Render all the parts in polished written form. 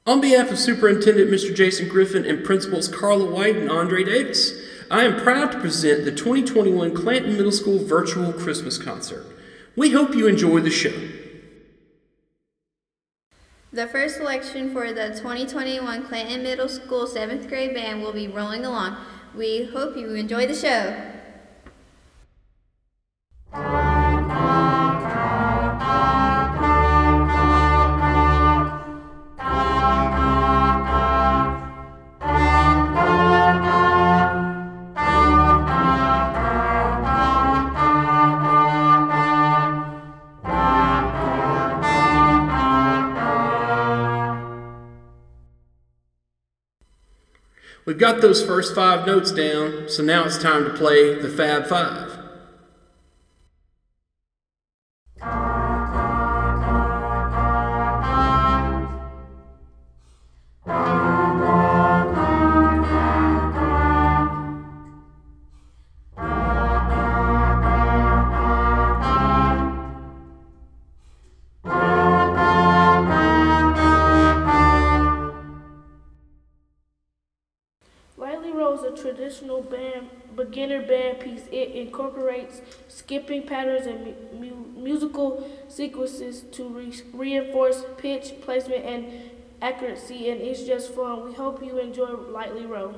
On behalf of Superintendent Mr. Jason Griffin and Principals Carla White and Andre Davis, I am proud to present the 2021 Clanton Middle School Virtual Christmas Concert. We hope you enjoy the show. The first selection for the 2021 Clanton Middle School 7th grade band will be rolling along. We hope you enjoy the show. We've got those first 5 notes down, so now it's time to play the Fab Five. Lightly Roll is a traditional beginner band piece. It incorporates skipping patterns and musical sequences to reinforce pitch, placement, and accuracy, and it's just fun. We hope you enjoy Lightly Roll.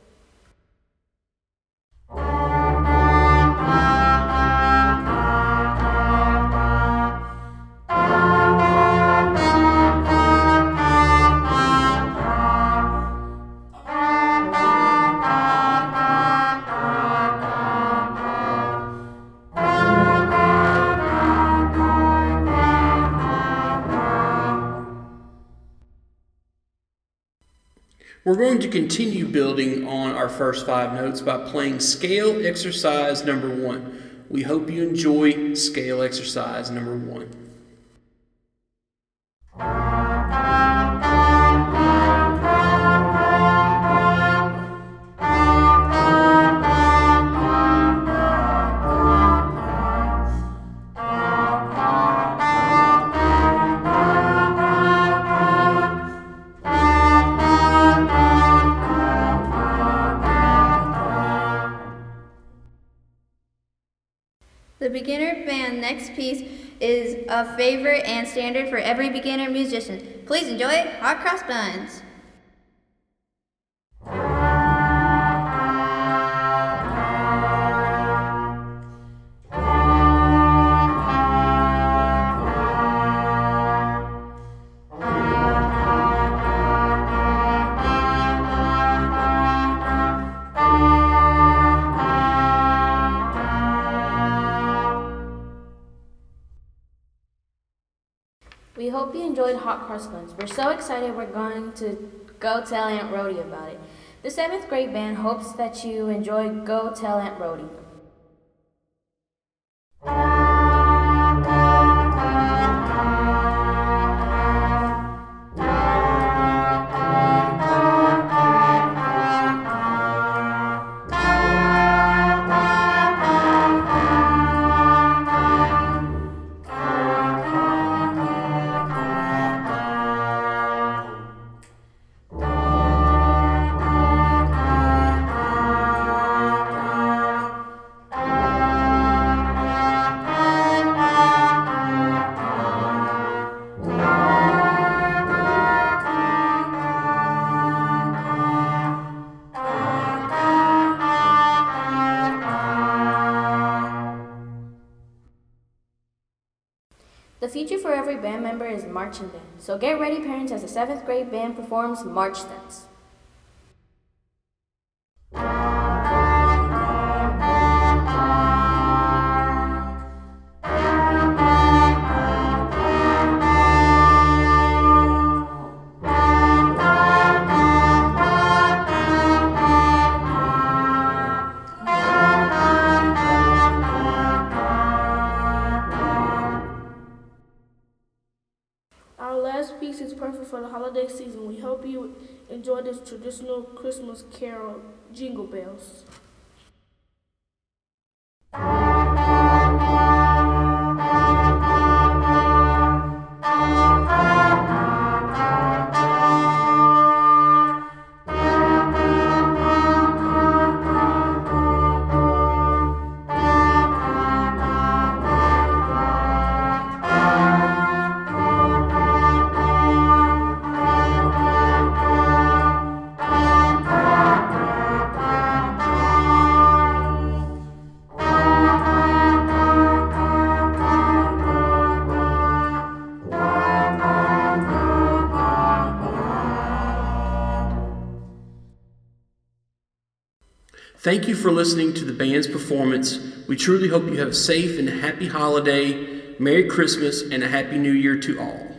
We're going to continue building on our first 5 notes by playing scale exercise number 1. We hope you enjoy scale exercise number 1. The beginner band next piece is a favorite and standard for every beginner musician. Please enjoy Hot Cross Buns. We hope you enjoyed Hot Cross Buns. We're so excited we're going to go tell Aunt Rhody about it. The 7th grade band hopes that you enjoy Go Tell Aunt Rhody. The future for every band member is marching band, so get ready parents as the 7th grade band performs March Steps. Our last piece is perfect for the holiday season. We hope you enjoy this traditional Christmas carol, Jingle Bells. Thank you for listening to the band's performance. We truly hope you have a safe and happy holiday, Merry Christmas, and a Happy New Year to all.